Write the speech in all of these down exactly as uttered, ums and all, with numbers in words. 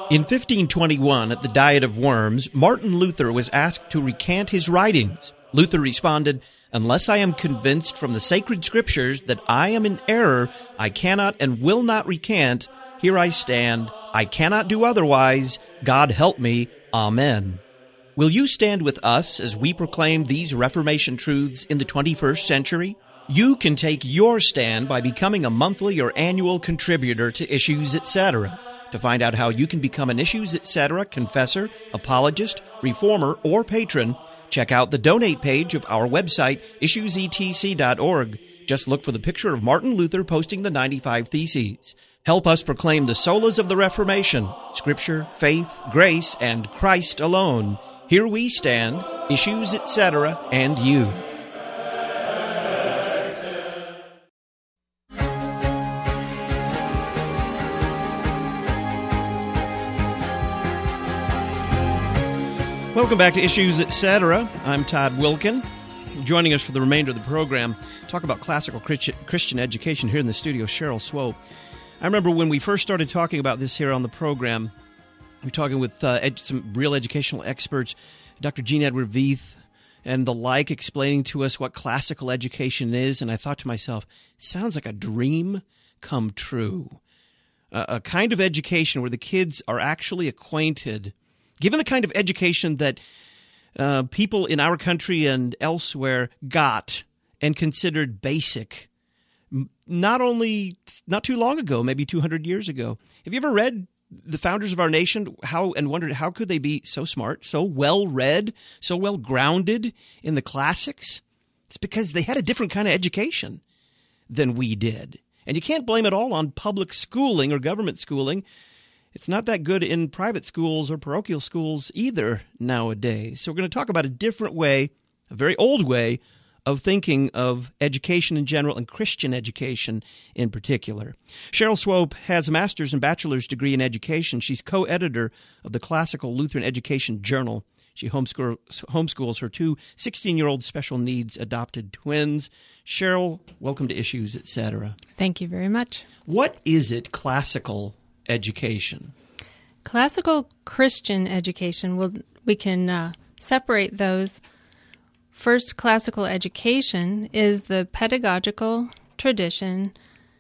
In fifteen twenty-one, at the Diet of Worms, Martin Luther was asked to recant his writings. Luther responded, "Unless I am convinced from the sacred scriptures that I am in error, I cannot and will not recant. Here I stand. I cannot do otherwise. God help me. Amen." Will you stand with us as we proclaim these Reformation truths in the twenty-first century? You can take your stand by becoming a monthly or annual contributor to Issues, et cetera. To find out how you can become an Issues, et cetera confessor, apologist, reformer, or patron, check out the donate page of our website, issues e t c dot org. Just look for the picture of Martin Luther posting the ninety-five Theses. Help us proclaim the solas of the Reformation, Scripture, faith, grace, and Christ alone. Here we stand, Issues, et cetera, and you. Welcome back to Issues, et cetera. I'm Todd Wilkin. Joining us for the remainder of the program, talk about classical Christian education here in the studio, Cheryl Swope. I remember when we first started talking about this here on the program, we were talking with uh, ed- some real educational experts, Doctor Gene Edward Veith and the like, explaining to us what classical education is, and I thought to myself, sounds like a dream come true. Uh, a kind of education where the kids are actually acquainted. Given the kind of education that uh, people in our country and elsewhere got and considered basic, not only not too long ago, maybe two hundred years ago. Have you ever read the founders of our nation how and wondered how could they be so smart, so well read, so well grounded in the classics? It's because they had a different kind of education than we did. And you can't blame it all on public schooling or government schooling. It's not that good in private schools or parochial schools either nowadays. So we're going to talk about a different way, a very old way, of thinking of education in general and Christian education in particular. Cheryl Swope has a master's and bachelor's degree in education. She's co-editor of the Classical Lutheran Education Journal. She homeschool, homeschools her two sixteen-year-old special needs adopted twins. Cheryl, welcome to Issues, et cetera. Thank you very much. What is it, classical education? Classical Christian education, well, we can uh, separate those. First, classical education is the pedagogical tradition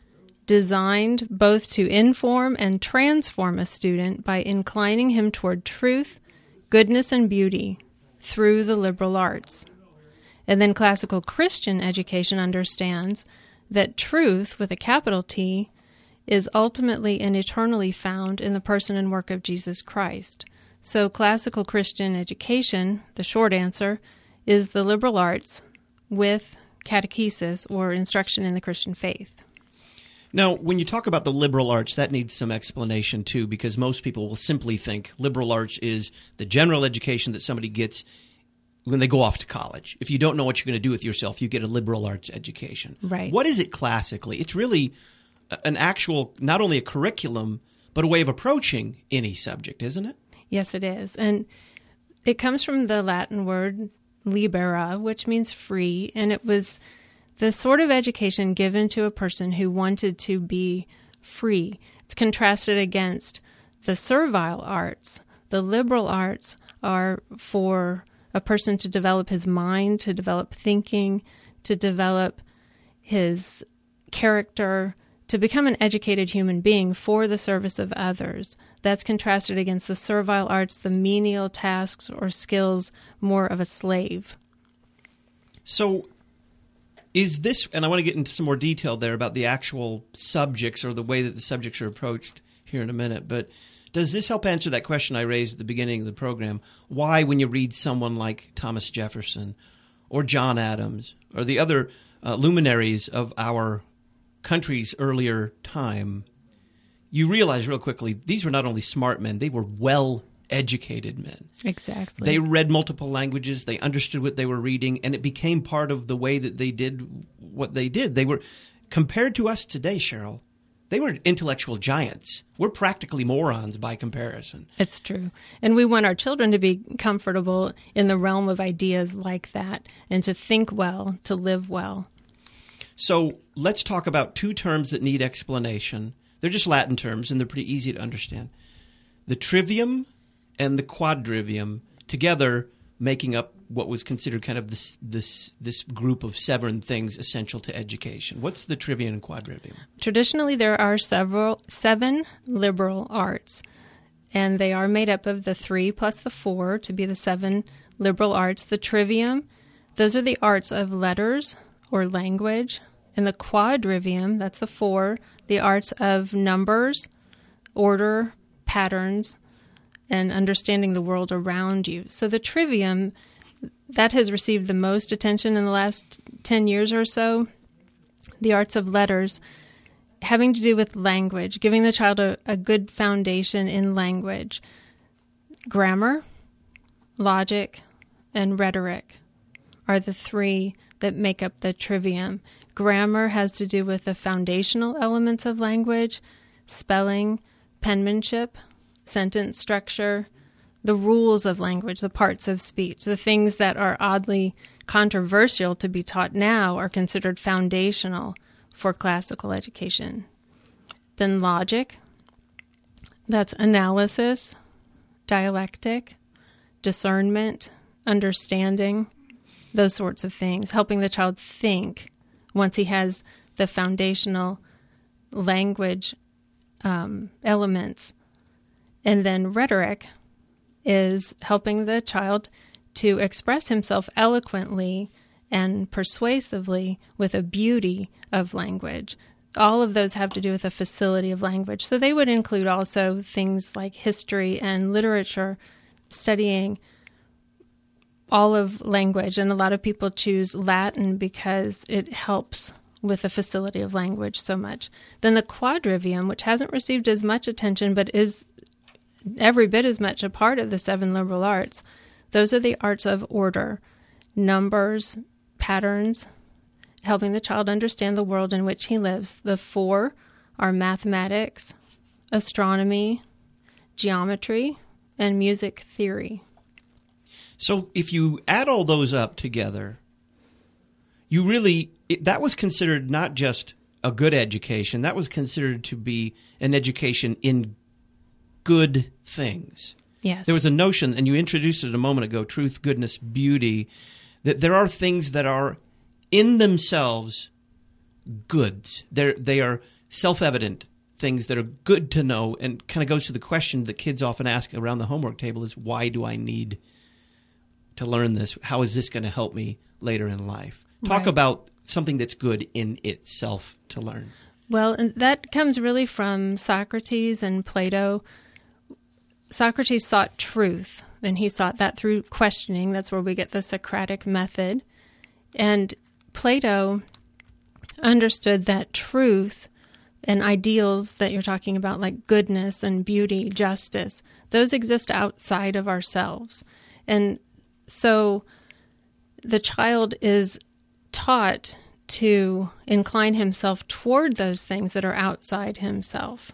designed both to inform and transform a student by inclining him toward truth, goodness, and beauty through the liberal arts. And then classical Christian education understands that truth, with a capital T, is ultimately and eternally found in the person and work of Jesus Christ. So classical Christian education, the short answer, is the liberal arts with catechesis or instruction in the Christian faith. Now, when you talk about the liberal arts, that needs some explanation too, because most people will simply think liberal arts is the general education that somebody gets when they go off to college. If you don't know what you're going to do with yourself, you get a liberal arts education. Right. What is it classically? It's really an actual, not only a curriculum, but a way of approaching any subject, isn't it? Yes, it is. And it comes from the Latin word libera, which means free, and it was the sort of education given to a person who wanted to be free. It's contrasted against the servile arts. The liberal arts are for a person to develop his mind, to develop thinking, to develop his character, to become an educated human being for the service of others. That's contrasted against the servile arts, the menial tasks or skills, more of a slave. So is this, and I want to get into some more detail there about the actual subjects or the way that the subjects are approached here in a minute, but does this help answer that question I raised at the beginning of the program? Why, when you read someone like Thomas Jefferson or John Adams or the other uh, luminaries of our country's earlier time, you realize real quickly these were not only smart men, they were well-educated men. Exactly. They read multiple languages, they understood what they were reading, and it became part of the way that they did what they did. They were, compared to us today, Cheryl, they were intellectual giants. We're practically morons by comparison. It's true. And we want our children to be comfortable in the realm of ideas like that and to think well, to live well. So let's talk about two terms that need explanation. They're just Latin terms, and they're pretty easy to understand. the trivium and the quadrivium together making up what was considered kind of this this this group of seven things essential to education. What's the trivium and quadrivium? Traditionally, there are several seven liberal arts, and they are made up of the three plus the four to be the seven liberal arts. The trivium, those are the arts of letters or language, and the quadrivium, that's the four, the arts of numbers, order, patterns, and understanding the world around you. So the trivium, that has received the most attention in the last ten years or so. The arts of letters, having to do with language, giving the child a, a good foundation in language. Grammar, logic, and rhetoric are the three that make up the trivium. Grammar has to do with the foundational elements of language, spelling, penmanship, sentence structure, the rules of language, the parts of speech. The things that are oddly controversial to be taught now are considered foundational for classical education. Then logic, that's analysis, dialectic, discernment, understanding, those sorts of things, helping the child think once he has the foundational language um, elements. And then rhetoric is helping the child to express himself eloquently and persuasively with a beauty of language. All of those have to do with the facility of language. So they would include also things like history and literature, studying all of language. And a lot of people choose Latin because it helps with the facility of language so much. Then the quadrivium, which hasn't received as much attention but is every bit as much a part of the seven liberal arts, those are the arts of order, numbers, patterns, helping the child understand the world in which he lives. The four are mathematics, astronomy, geometry, and music theory. So if you add all those up together, you really, it, that was considered not just a good education, that was considered to be an education in good things. Yes. There was a notion, and you introduced it a moment ago, truth, goodness, beauty, that there are things that are in themselves goods. They're, they are self-evident things that are good to know, and kind of goes to the question that kids often ask around the homework table is, why do I need to learn this? How is this going to help me later in life? Talk Right. about something that's good in itself to learn. Well, and that comes really from Socrates and Plato. Socrates sought truth, and he sought that through questioning. That's where we get the Socratic method. And Plato understood that truth and ideals that you're talking about, like goodness and beauty, justice, those exist outside of ourselves. And so the child is taught to incline himself toward those things that are outside himself.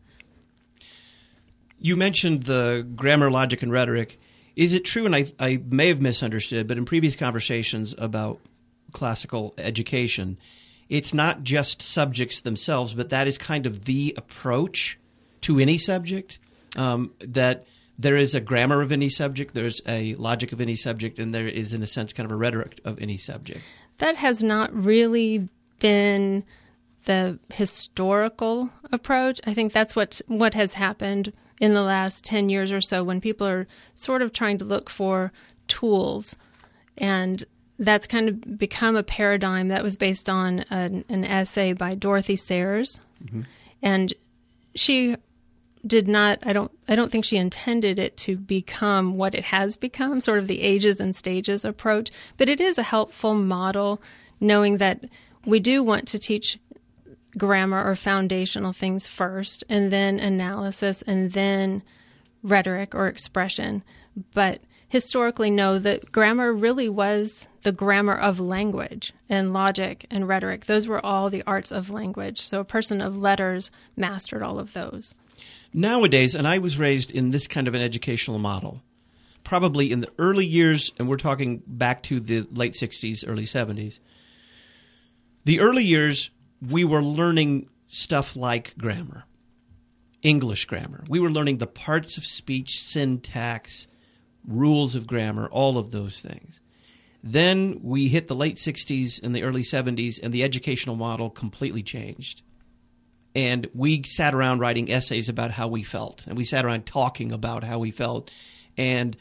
You mentioned the grammar, logic, and rhetoric. Is it true, and I, I may have misunderstood, but in previous conversations about classical education, it's not just subjects themselves, but that is kind of the approach to any subject, um, that there is a grammar of any subject, there's a logic of any subject, and there is, in a sense, kind of a rhetoric of any subject. That has not really been the historical approach. I think that's what's, what has happened in the last ten years or so when people are sort of trying to look for tools. And that's kind of become a paradigm that was based on an, an essay by Dorothy Sayers. Mm-hmm. And she did not, I don't, I don't think she intended it to become what it has become, sort of the ages and stages approach. But it is a helpful model, knowing that we do want to teach grammar or foundational things first, and then analysis, and then rhetoric or expression. But historically, no, that grammar really was the grammar of language, and logic and rhetoric. Those were all the arts of language. So a person of letters mastered all of those. Nowadays, and I was raised in this kind of an educational model, probably in the early years, and we're talking back to the late sixties, early seventies, the early years, we were learning stuff like grammar. English grammar. We were learning the parts of speech, syntax, rules of grammar, all of those things. Then we hit the late sixties and the early seventies, and the educational model completely changed. And we sat around writing essays about how we felt, and we sat around talking about how we felt, and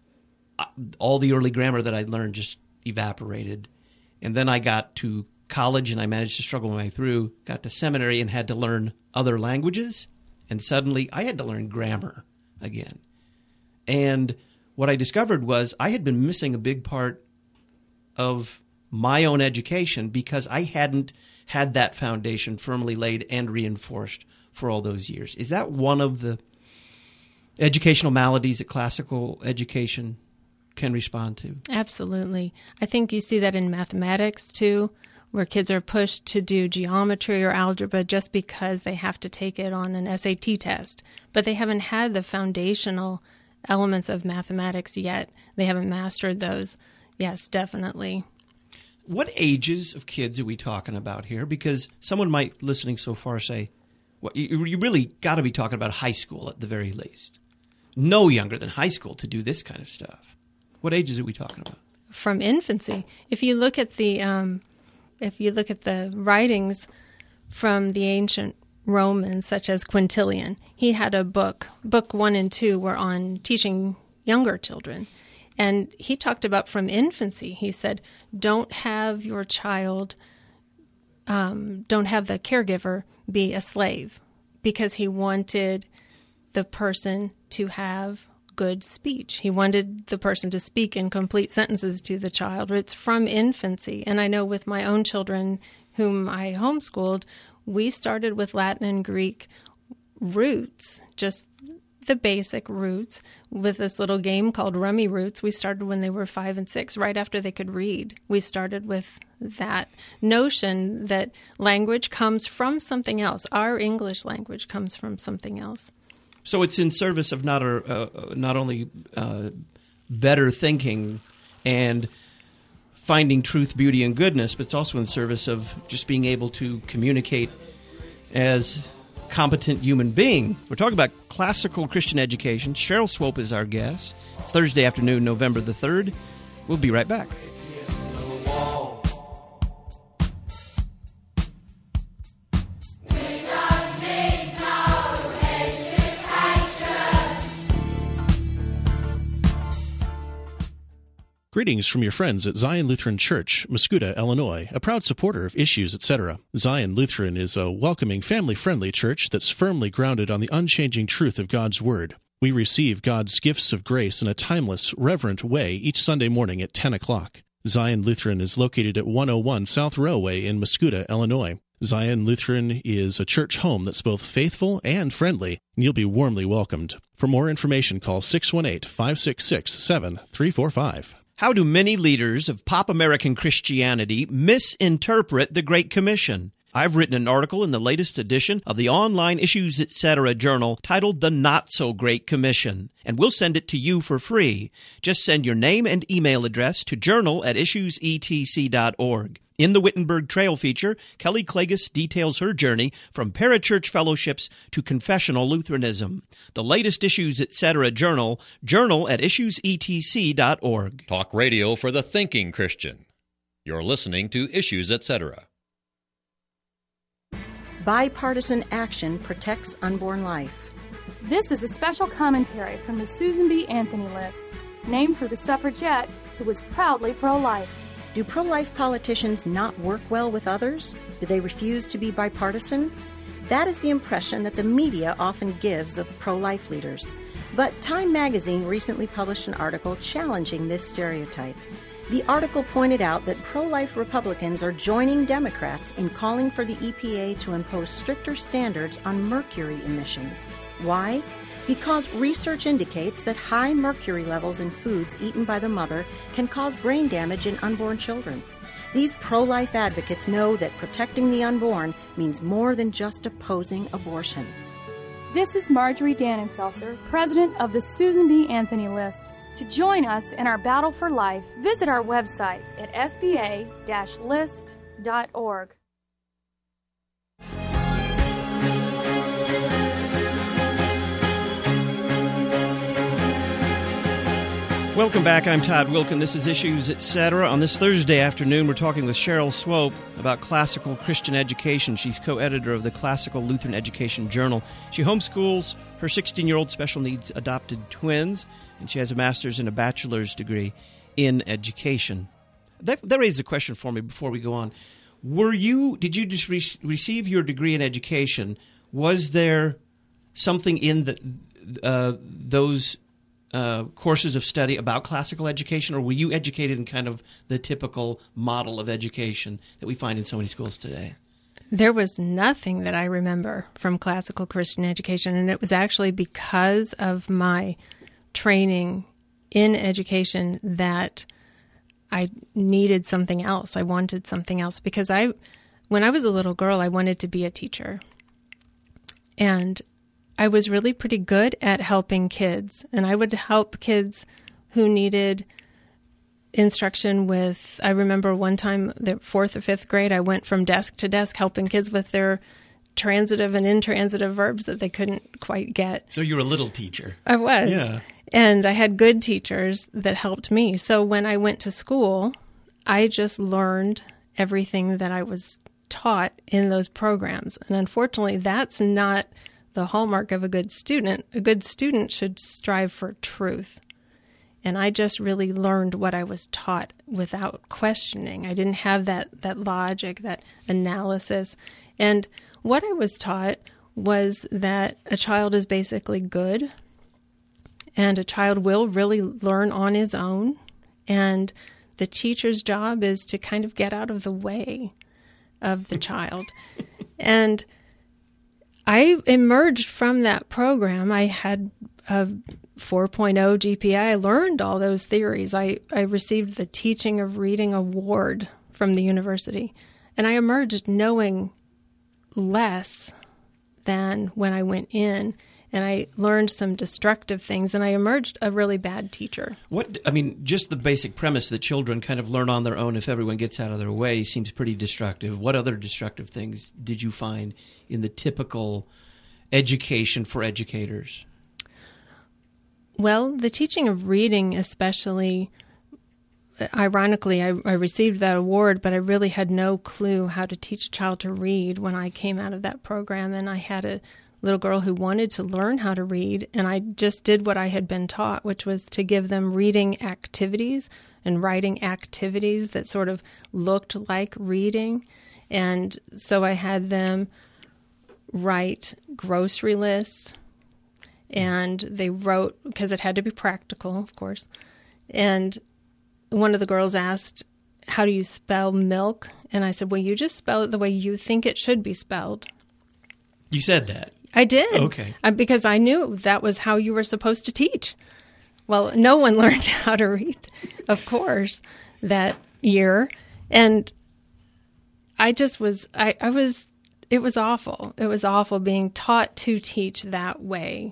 all the early grammar that I'd learned just evaporated. And then I got to college, and I managed to struggle my way through, got to seminary and had to learn other languages, and suddenly I had to learn grammar again. And what I discovered was I had been missing a big part of my own education because I hadn't had that foundation firmly laid and reinforced for all those years. Is that one of the educational maladies that classical education can respond to? Absolutely. I think you see that in mathematics too, where kids are pushed to do geometry or algebra just because they have to take it on an S A T test, but they haven't had the foundational elements of mathematics yet. They haven't mastered those. Yes, definitely. What ages of kids are we talking about here? Because someone might, listening so far, say, well, you, you really got to be talking about high school at the very least. No younger than high school to do this kind of stuff. What ages are we talking about? From infancy. If you look at the um, if you look at the writings from the ancient Romans, such as Quintilian, he had a book. Book one and two were on teaching younger children. And he talked about from infancy. He said, don't have your child, um, don't have the caregiver be a slave, because he wanted the person to have good speech. He wanted the person to speak in complete sentences to the child. It's from infancy. And I know with my own children whom I homeschooled, we started with Latin and Greek roots, just the basic roots, with this little game called Rummy Roots. We started when they were five and six, right after they could read. We started with that notion that language comes from something else. Our English language comes from something else. So it's in service of not a, uh, not only uh, better thinking and finding truth, beauty, and goodness, but it's also in service of just being able to communicate as competent human being. We're talking about classical Christian education. Cheryl Swope is our guest. It's Thursday afternoon, November the third. We'll be right back. Greetings from your friends at Zion Lutheran Church, Muscuda, Illinois, a proud supporter of Issues, et cetera. Zion Lutheran is a welcoming, family-friendly church that's firmly grounded on the unchanging truth of God's Word. We receive God's gifts of grace in a timeless, reverent way each Sunday morning at ten o'clock. Zion Lutheran is located at one oh one South Railway in Muscuda, Illinois. Zion Lutheran is a church home that's both faithful and friendly, and you'll be warmly welcomed. For more information, call six one eight, five six six, seven three four five. How do many leaders of pop American Christianity misinterpret the Great Commission? I've written an article in the latest edition of the online Issues, et cetera journal titled The Not So Great Commission, and we'll send it to you for free. Just send your name and email address to journal at issues e t c dot org. In the Wittenberg Trail feature, Kelly Klages details her journey from parachurch fellowships to confessional Lutheranism. The latest Issues, et cetera journal, journal at issues e t c dot org. Talk radio for the thinking Christian. You're listening to Issues, et cetera. Bipartisan action protects unborn life. This is a special commentary from the Susan B. Anthony list, named for the suffragette who was proudly pro-life. Do pro-life politicians not work well with others? Do they refuse to be bipartisan? That is the impression that the media often gives of pro-life leaders. But Time magazine recently published an article challenging this stereotype. The article pointed out that pro-life Republicans are joining Democrats in calling for the E P A to impose stricter standards on mercury emissions. Why? Because research indicates that high mercury levels in foods eaten by the mother can cause brain damage in unborn children. These pro-life advocates know that protecting the unborn means more than just opposing abortion. This is Marjorie Dannenfelser, president of the Susan B. Anthony list. To join us in our battle for life, visit our website at s b a dash list dot org. Welcome back. I'm Todd Wilkin. This is Issues, et cetera. On this Thursday afternoon, we're talking with Cheryl Swope about classical Christian education. She's co-editor of the Classical Lutheran Education Journal. She homeschools her sixteen-year-old special needs adopted twins, and she has a master's and a bachelor's degree in education. That, that raises a question for me before we go on. Were you, did you just re- receive your degree in education? Was there something in the, uh, those Uh, courses of study about classical education, or were you educated in kind of the typical model of education that we find in so many schools today? There was nothing that I remember from classical Christian education, and it was actually because of my training in education that I needed something else. I wanted something else because I, when I was a little girl, I wanted to be a teacher. And I was really pretty good at helping kids, and I would help kids who needed instruction with, I remember one time, the fourth or fifth grade, I went from desk to desk helping kids with their transitive and intransitive verbs that they couldn't quite get. So you were a little teacher. I was. Yeah. And I had good teachers that helped me. So when I went to school, I just learned everything that I was taught in those programs. And unfortunately, that's not the hallmark of a good student. A good student should strive for truth. And I just really learned what I was taught without questioning. I didn't have that, that logic, that analysis. And what I was taught was that a child is basically good, and a child will really learn on his own. And the teacher's job is to kind of get out of the way of the child. And I emerged from that program. I had a four point oh G P A. I learned all those theories. I, I received the Teaching of Reading Award from the university. And I emerged knowing less than when I went in. And I learned some destructive things, and I emerged a really bad teacher. What I mean, just the basic premise that children kind of learn on their own if everyone gets out of their way seems pretty destructive. What other destructive things did you find in the typical education for educators? Well, the teaching of reading especially, ironically, I, I received that award, but I really had no clue how to teach a child to read when I came out of that program, and I had a little girl who wanted to learn how to read, and I just did what I had been taught, which was to give them reading activities and writing activities that sort of looked like reading. And so I had them write grocery lists, and they wrote, because it had to be practical, of course, and one of the girls asked, "How do you spell milk?" And I said, "Well, you just spell it the way you think it should be spelled." You said that? I did. Okay. Uh, because I knew that was how you were supposed to teach. Well, no one learned how to read, of course, that year. And I just was, I, I was, it was awful. It was awful being taught to teach that way.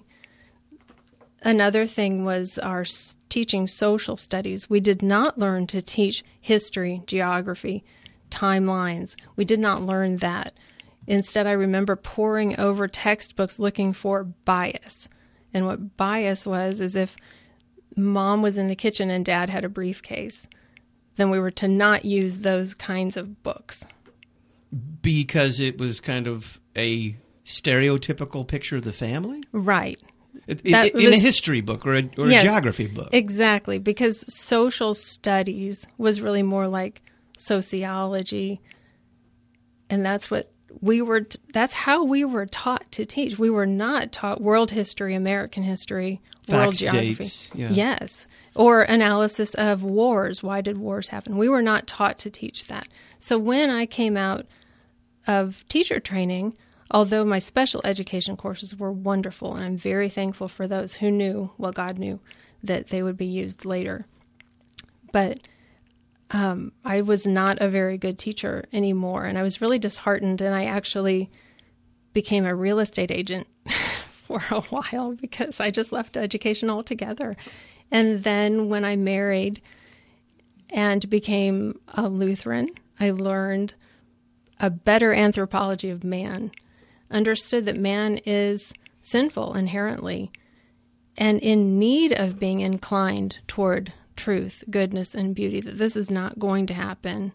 Another thing was our s- teaching social studies. We did not learn to teach history, geography, timelines. We did not learn that. Instead, I remember poring over textbooks looking for bias. And what bias was is if mom was in the kitchen and dad had a briefcase, then we were to not use those kinds of books. Because it was kind of a stereotypical picture of the family? Right. In, in was, a history book or a, or yes, a geography book. Exactly, because social studies was really more like sociology, and that's what we were, t- that's how we were taught to teach. We were not taught world history, American history, world Facts, geography. dates, yeah. Yes. Or analysis of wars. Why did wars happen? We were not taught to teach that. So when I came out of teacher training, although my special education courses were wonderful, and I'm very thankful for those who knew, well, God knew, that they would be used later. But Um, I was not a very good teacher anymore, and I was really disheartened, and I actually became a real estate agent for a while because I just left education altogether. And then when I married and became a Lutheran, I learned a better anthropology of man, understood that man is sinful inherently, and in need of being inclined toward truth, goodness, and beauty, that this is not going to happen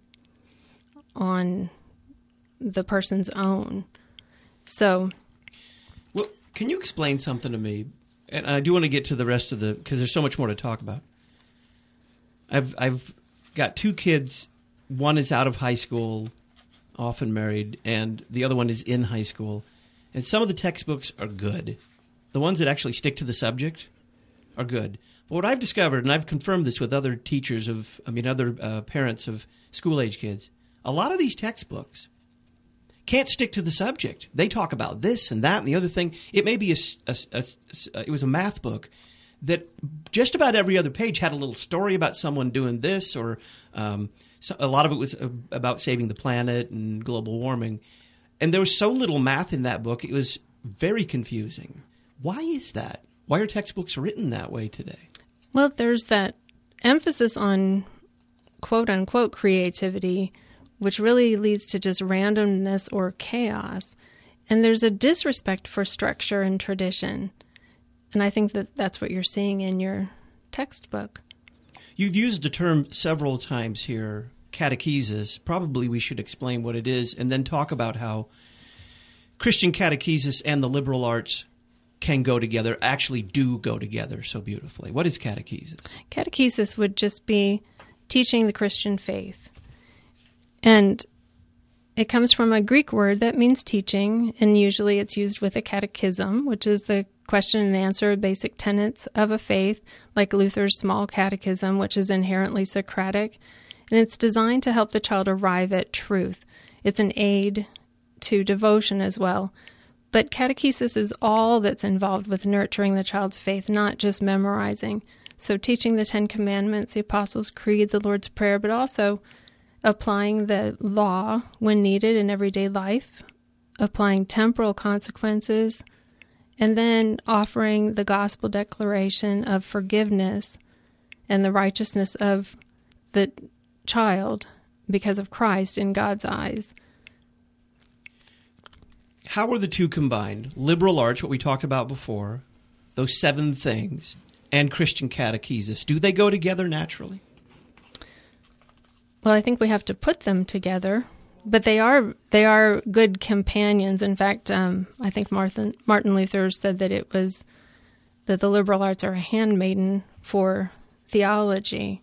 on the person's own. So, well, can you explain something to me? And I do want to get to the rest of the, because there's so much more to talk about. I've I've got two kids. One is out of high school, often married, and the other one is in high school. And some of the textbooks are good. The ones that actually stick to the subject are good. But what I've discovered, and I've confirmed this with other teachers of, I mean, other uh, parents of school-age kids, a lot of these textbooks can't stick to the subject. They talk about this and that and the other thing. It may be a, a, a, a it was a math book that just about every other page had a little story about someone doing this, or um, so a lot of it was about saving the planet and global warming. And there was so little math in that book, it was very confusing. Why is that? Why are textbooks written that way today? Well, there's that emphasis on quote-unquote creativity, which really leads to just randomness or chaos. And there's a disrespect for structure and tradition. And I think that that's what you're seeing in your textbook. You've used the term several times here, catechesis. Probably we should explain what it is and then talk about how Christian catechesis and the liberal arts can go together, actually do go together so beautifully. What is catechesis? Catechesis would just be teaching the Christian faith. And it comes from a Greek word that means teaching, and usually it's used with a catechism, which is the question and answer of basic tenets of a faith, like Luther's small catechism, which is inherently Socratic. And it's designed to help the child arrive at truth. It's an aid to devotion as well. But catechesis is all that's involved with nurturing the child's faith, not just memorizing. So teaching the Ten Commandments, the Apostles' Creed, the Lord's Prayer, but also applying the law when needed in everyday life, applying temporal consequences, and then offering the gospel declaration of forgiveness and the righteousness of the child because of Christ in God's eyes. How are the two combined? Liberal arts, what we talked about before, those seven things, and Christian catechesis. Do they go together naturally? Well, I think we have to put them together, but they are they are good companions. In fact, um, I think Martin, Martin Luther said that it was that the liberal arts are a handmaiden for theology.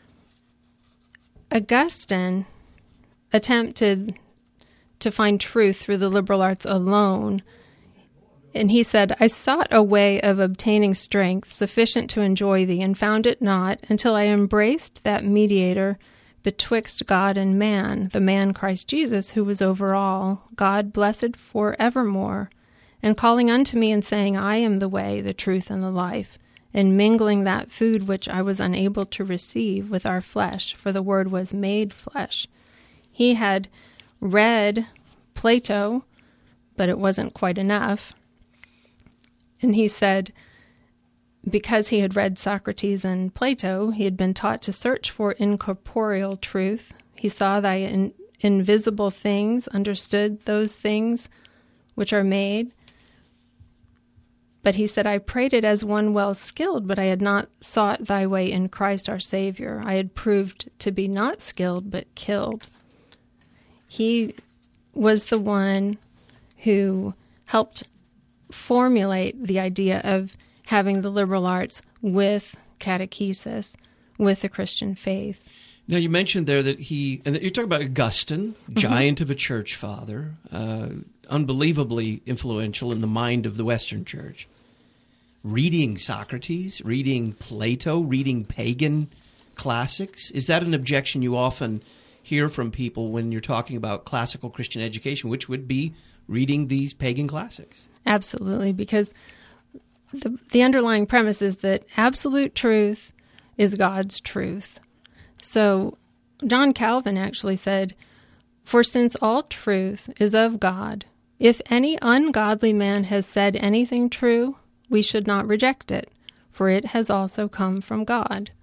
Augustine attempted to find truth through the liberal arts alone. And he said, I sought a way of obtaining strength sufficient to enjoy thee, and found it not, until I embraced that mediator betwixt God and man, the man Christ Jesus, who was over all, God blessed for evermore, and calling unto me and saying, I am the way, the truth, and the life, and mingling that food which I was unable to receive with our flesh, for the Word was made flesh. He had read Plato, but it wasn't quite enough. And he said, because he had read Socrates and Plato, he had been taught to search for incorporeal truth. He saw thy in, invisible things, understood those things which are made. But he said, I prayed it as one well skilled, but I had not sought thy way in Christ our Savior. I had proved to be not skilled, but killed. He was the one who helped formulate the idea of having the liberal arts with catechesis, with the Christian faith. Now, you mentioned there that he, and you're talking about Augustine, giant mm-hmm. of a church father, uh, unbelievably influential in the mind of the Western church. Reading Socrates, reading Plato, reading pagan classics. Is that an objection you often hear from people when you're talking about classical Christian education, which would be reading these pagan classics? Absolutely, because the, the underlying premise is that absolute truth is God's truth. So John Calvin actually said, for since all truth is of God, if any ungodly man has said anything true, we should not reject it, for it has also come from God.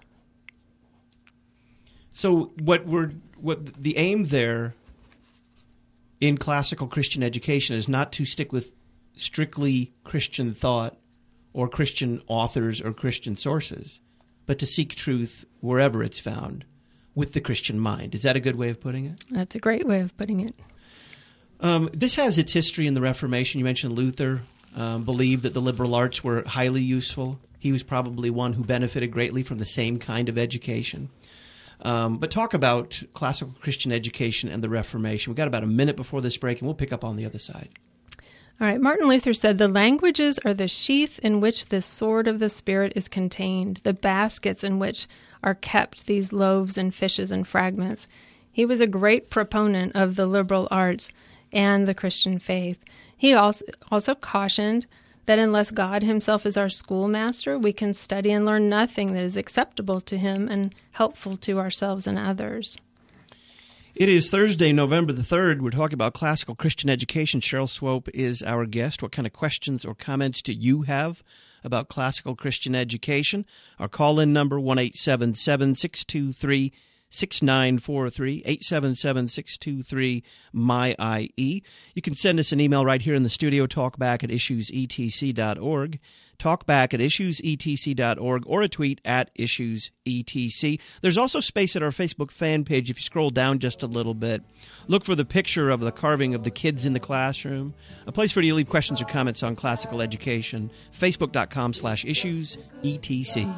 So what we're what the aim there in classical Christian education is not to stick with strictly Christian thought or Christian authors or Christian sources, but to seek truth wherever it's found with the Christian mind. Is that a good way of putting it? That's a great way of putting it. Um, this has its history in the Reformation. You mentioned Luther um, believed that the liberal arts were highly useful. He was probably one who benefited greatly from the same kind of education. Um, but talk about classical Christian education and the Reformation. We've got about a minute before this break, and we'll pick up on the other side. All right. Martin Luther said, "The languages are the sheath in which the sword of the Spirit is contained, the baskets in which are kept these loaves and fishes and fragments." He was a great proponent of the liberal arts and the Christian faith. He also, also cautioned that unless God himself is our schoolmaster, we can study and learn nothing that is acceptable to him and helpful to ourselves and others. It is Thursday, November the third. We're talking about classical Christian education. Cheryl Swope is our guest. What kind of questions or comments do you have about classical Christian education? Our call-in number, one eight seven seven, six two three, six nine four three, eight seven seven, six two three, M Y I E. You can send us an email right here in the studio, talkback at issues e t c dot org, talkback at issues e t c dot org, or a tweet at issues e t c. There's also space at our Facebook fan page. If you scroll down just a little bit, look for the picture of the carving of the kids in the classroom, a place for you to leave questions or comments on classical education, facebook.com slash issues etc.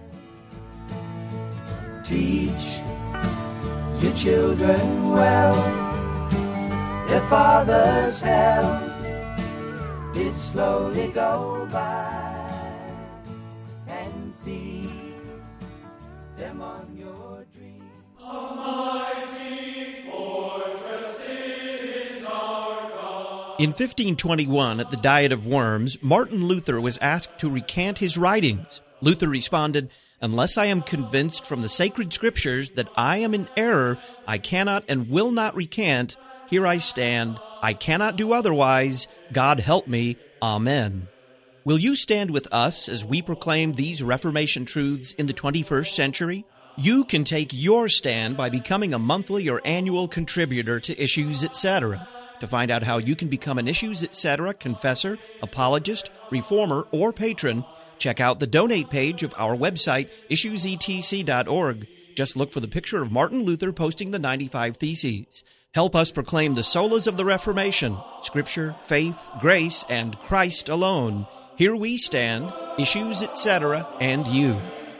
Teach your children well, their father's help did slowly go by, and feed them on your dream. A mighty fortress is our God. In fifteen twenty-one, at the Diet of Worms, Martin Luther was asked to recant his writings. Luther responded, "Unless I am convinced from the sacred scriptures that I am in error, I cannot and will not recant. Here I stand. I cannot do otherwise. God help me. Amen." Will you stand with us as we proclaim these Reformation truths in the twenty-first century? You can take your stand by becoming a monthly or annual contributor to Issues Etc. To find out how you can become an Issues Etc. confessor, apologist, reformer, or patron, check out the donate page of our website, issues e t c dot org. Just look for the picture of Martin Luther posting the ninety-five Theses. Help us proclaim the solas of the Reformation, Scripture, faith, grace, and Christ alone. Here we stand, Issues Etc., and you.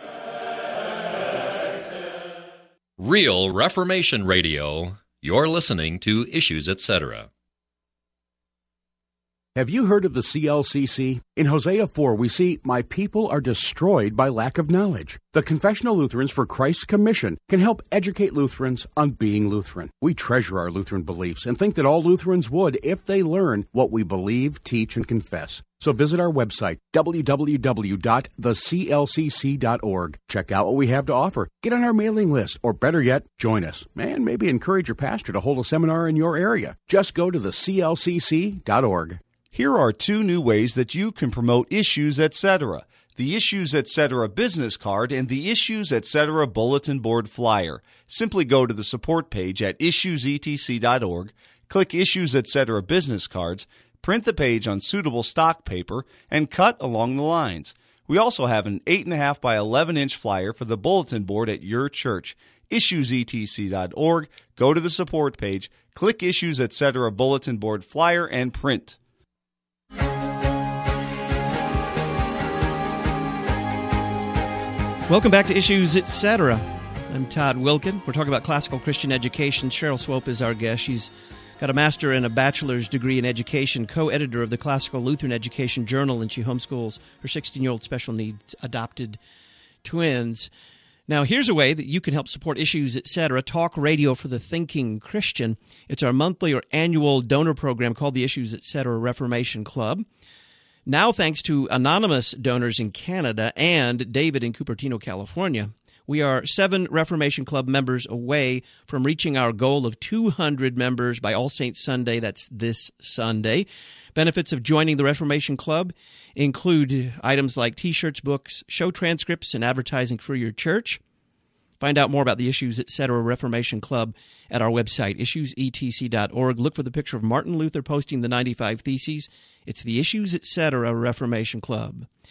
Real Reformation Radio. You're listening to Issues Etc. Have you heard of the C L C C? In Hosea four, we see, "My people are destroyed by lack of knowledge." The Confessional Lutherans for Christ's Commission can help educate Lutherans on being Lutheran. We treasure our Lutheran beliefs and think that all Lutherans would if they learn what we believe, teach, and confess. So visit our website, w w w dot the c l c c dot org. Check out what we have to offer. Get on our mailing list, or better yet, join us. And maybe encourage your pastor to hold a seminar in your area. Just go to the c l c c dot org. Here are two new ways that you can promote Issues Etc. The Issues Etc. business card and the Issues Etc. bulletin board flyer. Simply go to the support page at issues e t c dot org, click Issues Etc. business cards, print the page on suitable stock paper, and cut along the lines. We also have an eight point five by eleven inch flyer for the bulletin board at your church. issues e t c dot org, go to the support page, click Issues Etc. bulletin board flyer, and print. Welcome back to Issues Etc. I'm Todd Wilkin. We're talking about classical Christian education. Cheryl Swope is our guest. She's got a master and a bachelor's degree in education, co-editor of the Classical Lutheran Education Journal, and she homeschools her sixteen-year-old special needs adopted twins. Now, here's a way that you can help support Issues Etc. Talk radio for the thinking Christian. It's our monthly or annual donor program called the Issues Etc. Reformation Club. Now, thanks to anonymous donors in Canada and David in Cupertino, California, we are seven Reformation Club members away from reaching our goal of two hundred members by All Saints Sunday. That's this Sunday. Benefits of joining the Reformation Club include items like T-shirts, books, show transcripts, and advertising for your church. Find out more about the Issues Etc. Reformation Club at our website, issues e t c dot org. Look for the picture of Martin Luther posting the ninety-five Theses. It's the Issues Etc. Reformation Club.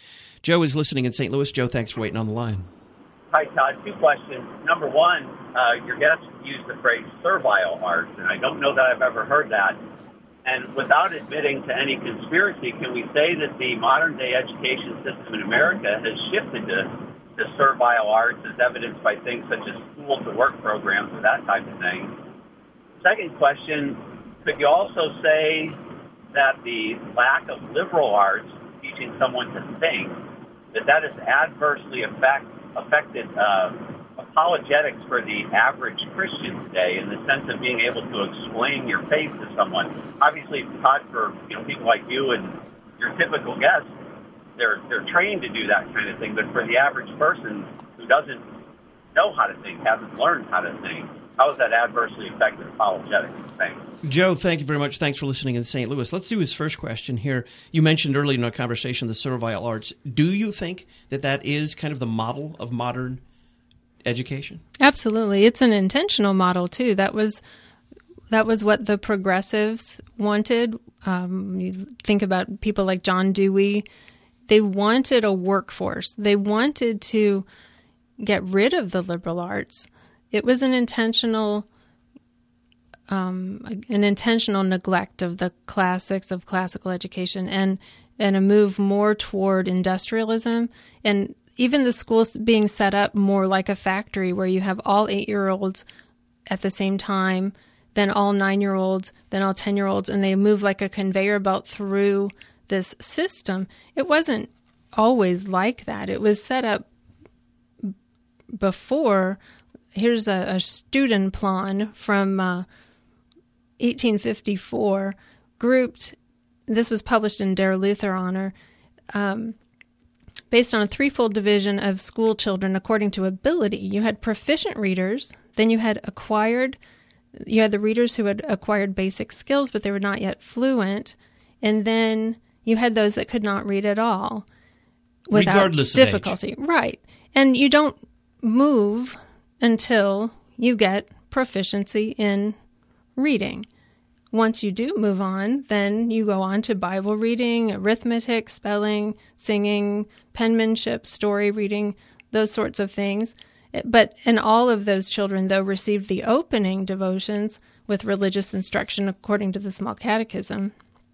Joe is listening in Saint Louis. Joe, thanks for waiting on the line. Hi, Todd. Two questions. Number one, uh, your guest used the phrase servile arts, and I don't know that I've ever heard that. And without admitting to any conspiracy, can we say that the modern-day education system in America has shifted to, to servile arts as evidenced by things such as school-to-work programs or that type of thing? Second question, could you also say that the lack of liberal arts teaching someone to think, that that has adversely affect, affected uh, apologetics for the average Christian today in the sense of being able to explain your faith to someone? Obviously, Todd, for you know people like you and your typical guests, they're they're trained to do that kind of thing. But for the average person who doesn't know how to think, hasn't learned how to think, how has that adversely affected apologetics? Thanks. Joe, thank you very much. Thanks for listening in Saint Louis. Let's do his first question here. You mentioned earlier in our conversation the servile arts. Do you think that that is kind of the model of modern education? Absolutely. It's an intentional model, too. That was that was what the progressives wanted. Um, you think about people like John Dewey. They wanted a workforce. They wanted to get rid of the liberal arts. It was an intentional um, an intentional neglect of the classics of classical education and, and a move more toward industrialism, and even the schools being set up more like a factory where you have all eight-year-olds at the same time, then all nine-year-olds, then all ten-year-olds, and they move like a conveyor belt through this system. It wasn't always like that. It was set up before. Here's a, a Studienplan from uh, eighteen fifty-four, grouped, this was published in Der Luther Honor, um, based on a threefold division of school children according to ability. You had proficient readers, then you had acquired, you had the readers who had acquired basic skills, but they were not yet fluent, and then you had those that could not read at all without regardless difficulty. of age. Right. And you don't move until you get proficiency in reading. Once you do move on, then you go on to Bible reading, arithmetic, spelling, singing, penmanship, story reading, those sorts of things. But and all of those children, though, received the opening devotions with religious instruction according to the Small Catechism.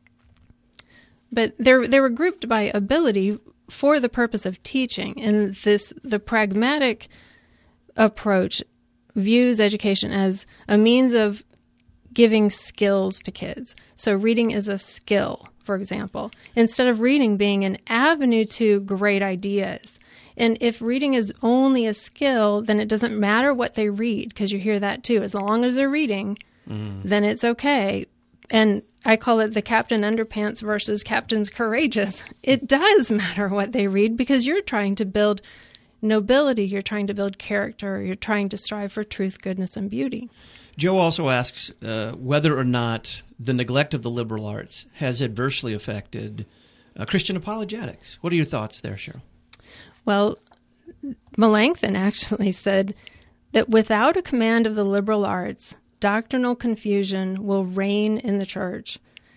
But they they were grouped by ability for the purpose of teaching, and this the pragmatic approach views education as a means of giving skills to kids. So reading is a skill, for example, instead of reading being an avenue to great ideas. And if reading is only a skill, then it doesn't matter what they read, because you hear that too. As long as they're reading, mm. then it's okay. And I call it the Captain Underpants versus Captain's Courageous. It does matter what they read, because you're trying to build nobility, you're trying to build character, you're trying to strive for truth, goodness, and beauty. Joe also asks uh, whether or not the neglect of the liberal arts has adversely affected uh, Christian apologetics. What are your thoughts there, Cheryl? Well, Melanchthon actually said that without a command of the liberal arts, doctrinal confusion will reign in the church.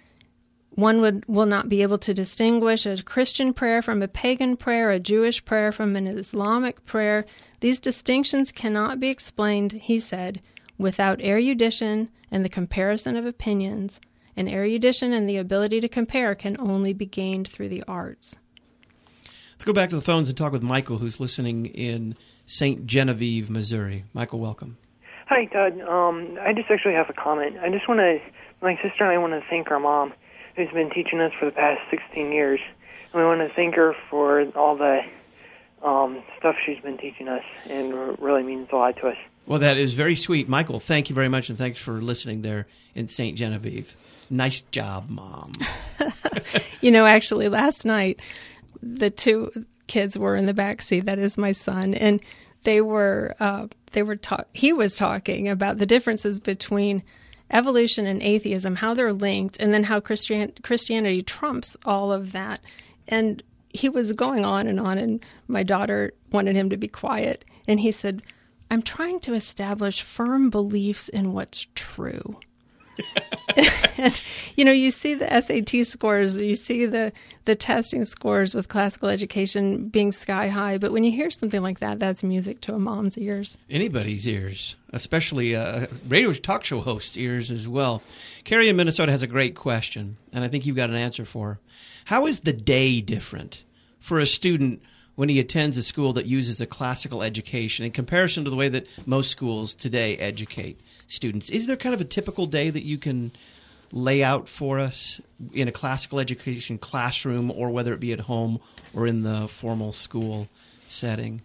One would will not be able to distinguish a Christian prayer from a pagan prayer, a Jewish prayer from an Islamic prayer. These distinctions cannot be explained, he said, without erudition and the comparison of opinions. And erudition and the ability to compare can only be gained through the arts. Let's go back to the phones and talk with Michael, who's listening in Saint Genevieve, Missouri. Michael, welcome. Hi, Todd. Um, I just actually have a comment. I just want to, my sister and I want to thank our mom, who's been teaching us for the past sixteen years. And we want to thank her for all the um, stuff she's been teaching us, and it really means a lot to us. Well, that is very sweet. Michael, thank you very much, and thanks for listening there in Saint Genevieve. Nice job, Mom. You know, actually, last night, the two kids were in the back seat. That is my son, and they were uh, they were talk. He was talking about the differences between evolution and atheism, how they're linked, and then how Christian Christianity trumps all of that. And he was going on and on, and my daughter wanted him to be quiet, and he said, "I'm trying to establish firm beliefs in what's true." And, you know, you see the S A T scores, you see the, the testing scores with classical education being sky high, but when you hear something like that, that's music to a mom's ears. Anybody's ears, especially a radio talk show host ears as well. Carrie in Minnesota has a great question, and I think you've got an answer for her. How is the day different for a student when he attends a school that uses a classical education in comparison to the way that most schools today educate students? Is there kind of a typical day that you can lay out for us in a classical education classroom, or whether it be at home or in the formal school setting?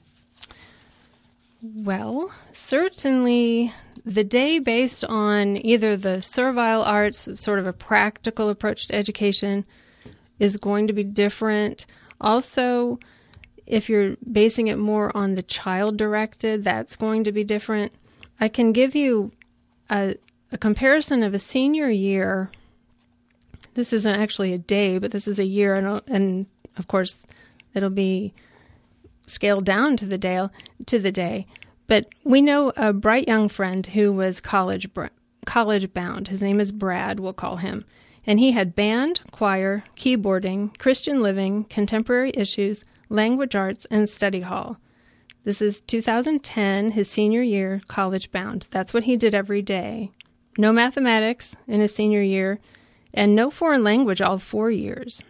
Well, certainly the day based on either the servile arts, sort of a practical approach to education, is going to be different. Also, if you're basing it more on the child-directed, that's going to be different. I can give you a, a comparison of a senior year. This isn't actually a day, but this is a year, and, and of course, it'll be scaled down to the day. To the day. But we know a bright young friend who was college college bound. His name is Brad, we'll call him. And he had band, choir, keyboarding, Christian living, contemporary issues, language arts, and study hall. This is two thousand ten, his senior year, college bound. That's what he did every day. No mathematics in his senior year, and no foreign language all four years.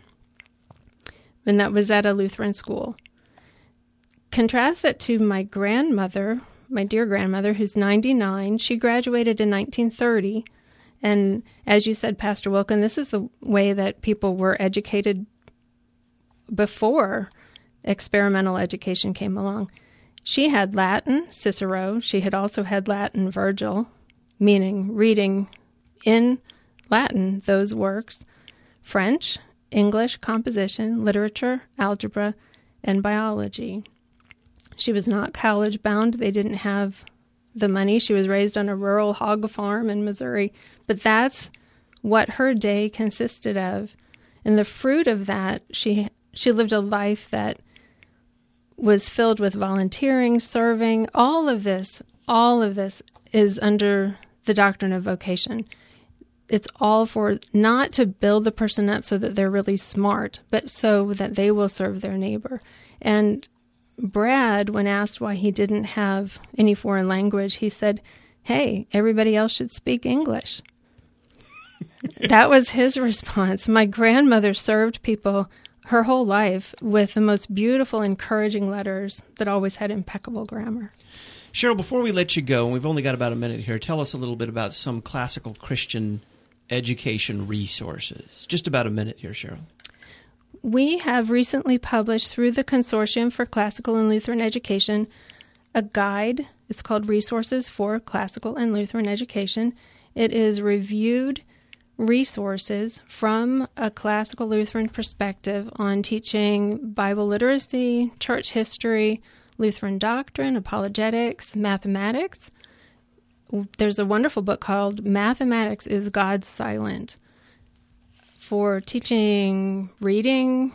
And that was at a Lutheran school. Contrast that to my grandmother, my dear grandmother, who's ninety-nine. She graduated in nineteen thirty. And as you said, Pastor Wilkin, this is the way that people were educated before experimental education came along. She had Latin, Cicero. She had also had Latin, Virgil, meaning reading in Latin those works, French, English, composition, literature, algebra, and biology. She was not college bound. They didn't have the money. She was raised on a rural hog farm in Missouri. But that's what her day consisted of. And the fruit of that, she she lived a life that was filled with volunteering, serving. All of this, all of this is under the doctrine of vocation. It's all for not to build the person up so that they're really smart, but so that they will serve their neighbor. And Brad, when asked why he didn't have any foreign language, he said, hey, everybody else should speak English. That was his response. My grandmother served people her whole life with the most beautiful, encouraging letters that always had impeccable grammar. Cheryl, before we let you go, and we've only got about a minute here, tell us a little bit about some classical Christian education resources. Just about a minute here, Cheryl. We have recently published through the Consortium for Classical and Lutheran Education a guide. It's called Resources for Classical and Lutheran Education. It is reviewed resources from a classical Lutheran perspective on teaching Bible literacy, church history, Lutheran doctrine, apologetics, mathematics. There's a wonderful book called Mathematics is God Silent? For teaching reading,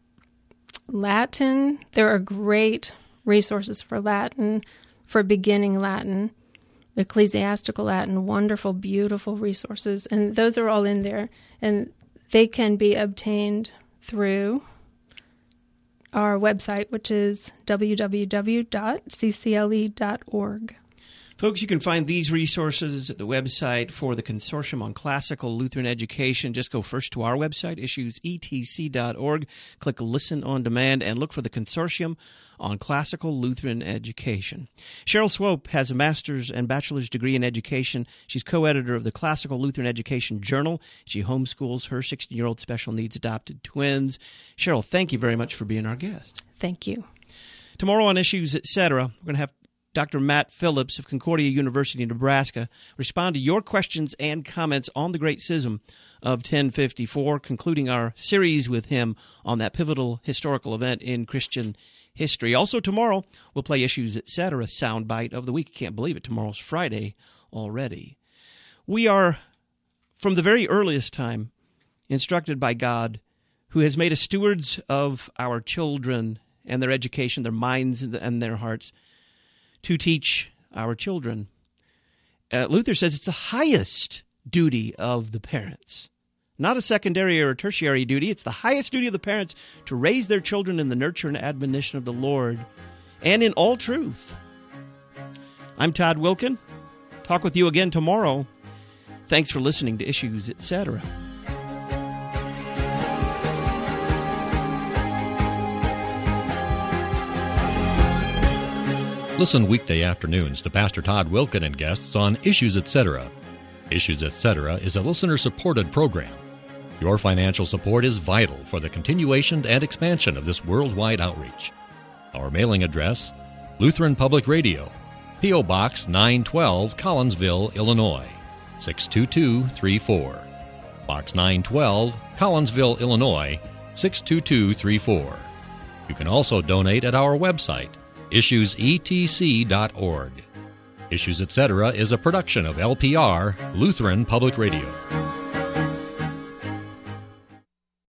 Latin. There are great resources for Latin, for beginning Latin, ecclesiastical Latin, wonderful, beautiful resources. And those are all in there. And they can be obtained through our website, which is w w w dot c c l e dot org. Folks, you can find these resources at the website for the Consortium on Classical Lutheran Education. Just go first to our website, issues e t c dot org. Click Listen on Demand and look for the Consortium on Classical Lutheran Education. Cheryl Swope has a master's and bachelor's degree in education. She's co-editor of the Classical Lutheran Education Journal. She homeschools her sixteen-year-old special needs adopted twins. Cheryl, thank you very much for being our guest. Thank you. Tomorrow on Issues, et cetera, we're going to have Doctor Matt Phillips of Concordia University, Nebraska, respond to your questions and comments on the Great Schism of ten fifty-four, concluding our series with him on that pivotal historical event in Christian history. Also tomorrow, we'll play Issues, et cetera, soundbite of the week. Can't believe it. Tomorrow's Friday already. We are, from the very earliest time, instructed by God, who has made us stewards of our children and their education, their minds and their hearts, to teach our children. Uh, Luther says it's the highest duty of the parents. Not a secondary or a tertiary duty. It's the highest duty of the parents to raise their children in the nurture and admonition of the Lord and in all truth. I'm Todd Wilken. Talk with you again tomorrow. Thanks for listening to Issues, et cetera. Listen weekday afternoons to Pastor Todd Wilken and guests on Issues, et cetera. Issues, et cetera is a listener-supported program. Your financial support is vital for the continuation and expansion of this worldwide outreach. Our mailing address, Lutheran Public Radio, P O. Box nine twelve, Collinsville, Illinois, six two two three four. Box nine twelve, Collinsville, Illinois, six two two three four. You can also donate at our website, issues e t c dot org. Issues, et cetera is a production of L P R, Lutheran Public Radio.